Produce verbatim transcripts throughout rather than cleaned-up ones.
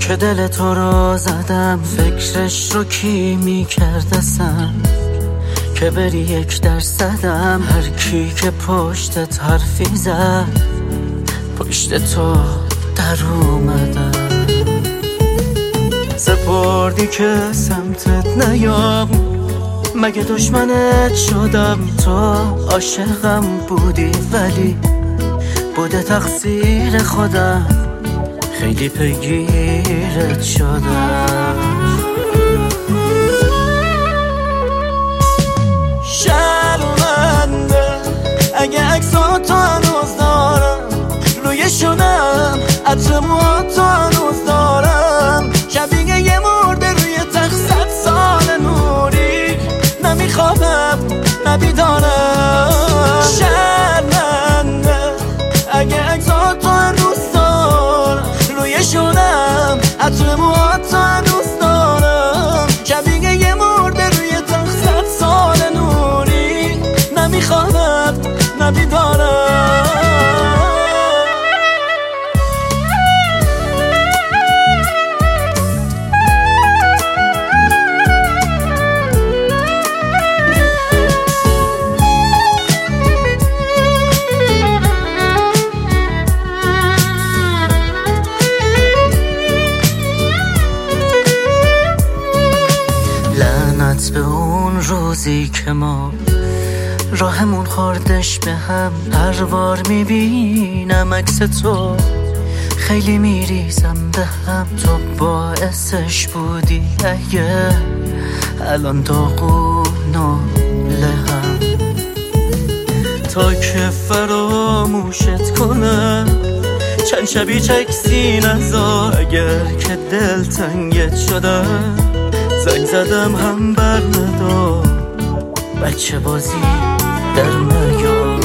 که دل تو رو زدم، فکرش رو کی میکردسم که بری یک درصدم. هر کی که پشتت حرفی زد، پشت تو در اومدم. سپردی که سمتت نیام، مگه دشمنت شدم؟ تو عاشقم بودی ولی بوده تقصیر خودم، خیلی پیگیرت شدم. شرمنده اگه عکساتو هنوز دارم، روی شونم عطر موهاتو هنوز دارم. شبیه یه مرده روی تخت صد سال نوری، نمیخوابم نبیدارم. شرمنده اگه عکساتو هنوز دارم، روی شونم عطر موهاتو هنوز دارم. شبیه یه مرده روی تخت صد سال نوری، نمیخوابم نبیدارم. به اون روزی که ما راهمون خوردش به هم. هر بار میبینم عکس تو خیلی میریزم به هم. تو باعثش بودی اگه الان داغون و لهم. تا که فراموشت کنم چند شبی چکسی نذار. اگر که دل تنگت شدم زنگ زدم هم بر ندار. بچه بازی در نیار.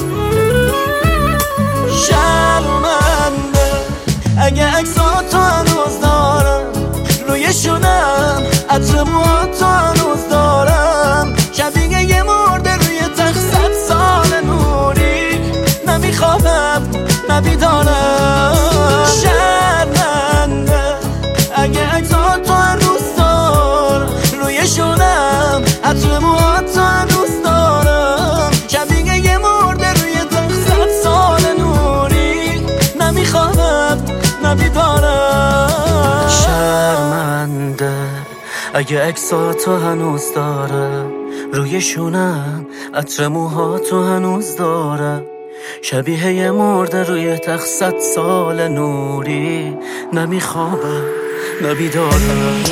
شرمنده اگه عکساتو هنوز دارم، روی شونم عطر موهاتو هنوز دارم. شبیه یه مرده روی تخت صد سال نوری، نمیخوابم نبیدارم. شرمنده اگه عکساتو هنوز دارم، روی شونم عطر موهاتو هنوز دارم. شبیه یه مرده روی تخت صد سال نوری، نمیخوابم نبیدارم. شرمنده اگه عکساتو هنوز دارم، روی شونم عطر موهاتو هنوز دارم. شبیه یه مرده روی تخت صد سال نوری، نمیخوابم نبیدارم.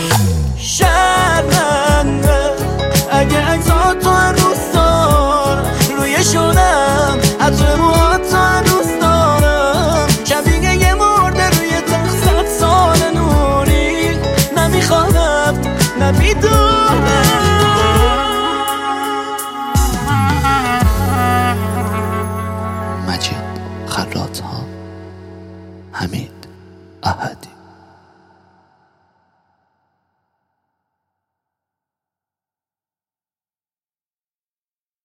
شرمنده اگه عکساتو هنوز دارم، روی شونم عطر موهاتو هنوز دارم. شبیه یه مرده روی تخت صد سال نوری، نمیخوابم نبیدارم.